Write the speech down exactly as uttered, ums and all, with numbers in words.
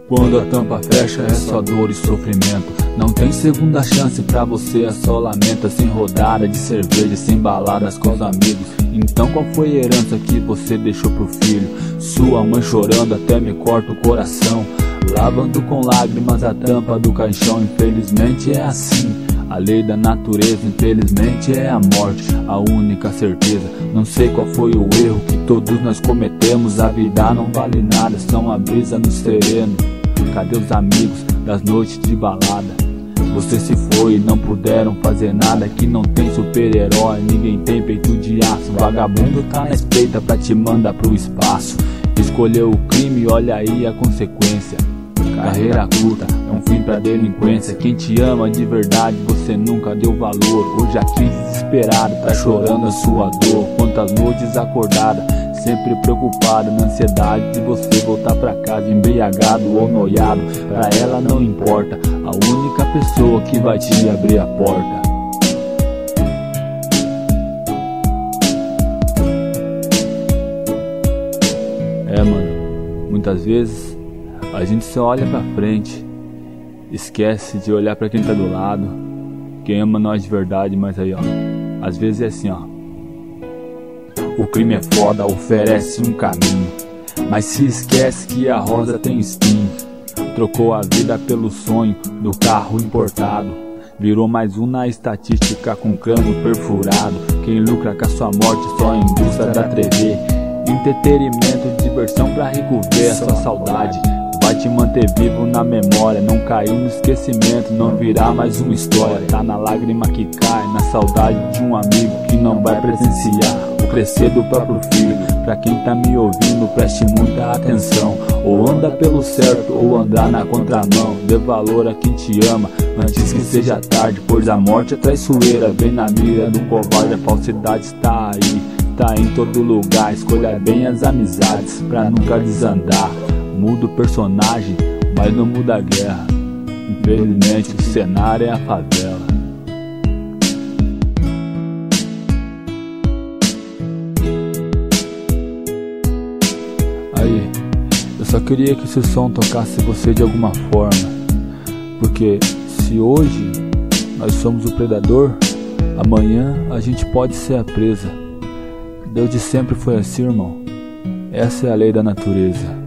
Quando a tampa fecha é só dor e sofrimento. Não tem segunda chance pra você, é só lamenta. Sem rodada de cerveja, sem baladas com os amigos. Então qual foi a herança que você deixou pro filho? Sua mãe chorando até me corta o coração, lavando com lágrimas a tampa do caixão. Infelizmente é assim, a lei da natureza, infelizmente é a morte, a única certeza. Não sei qual foi o erro que todos nós cometemos. A vida não vale nada, são a brisa no sereno. Cadê os amigos das noites de balada? Você se foi e não puderam fazer nada. Que não tem super-herói, ninguém tem peito de aço. Vagabundo tá na espreita pra te mandar pro espaço. Escolheu o crime, olha aí a consequência. Carreira curta, é um fim pra delinquência. Quem te ama de verdade, você nunca deu valor. Hoje aqui desesperado, tá chorando a sua dor. Quantas noites acordada, sempre preocupado, na ansiedade de você voltar pra casa embriagado ou noiado. Pra ela não importa, a única pessoa que vai te abrir a porta. É, mano, muitas vezes a gente só olha pra frente, esquece de olhar pra quem tá do lado, quem ama nós de verdade. Mas aí ó, às vezes é assim ó, o crime é foda, oferece um caminho, mas se esquece que a rosa tem espinho. Trocou a vida pelo sonho do carro importado, virou mais um na estatística com crânio perfurado. Quem lucra com a sua morte só a indústria da T V. Entretenimento, diversão pra rico ver a sua saudade. Vai te manter vivo na memória, não cair no esquecimento, não virar mais uma história. Tá na lágrima que cai, na saudade de um amigo que não vai presenciar o crescer do próprio filho. Pra quem tá me ouvindo, preste muita atenção. Ou anda pelo certo, ou andar na contramão. Dê valor a quem te ama, antes que seja tarde, pois a morte é traiçoeira. Vem na mira do covarde, a falsidade está aí, tá em todo lugar. Escolha bem as amizades, pra nunca desandar. Muda o personagem, mas não muda a guerra. Infelizmente o cenário é a favela. Aí, eu só queria que esse som tocasse você de alguma forma, porque se hoje nós somos o predador, amanhã a gente pode ser a presa. Desde sempre foi assim, irmão. Essa é a lei da natureza.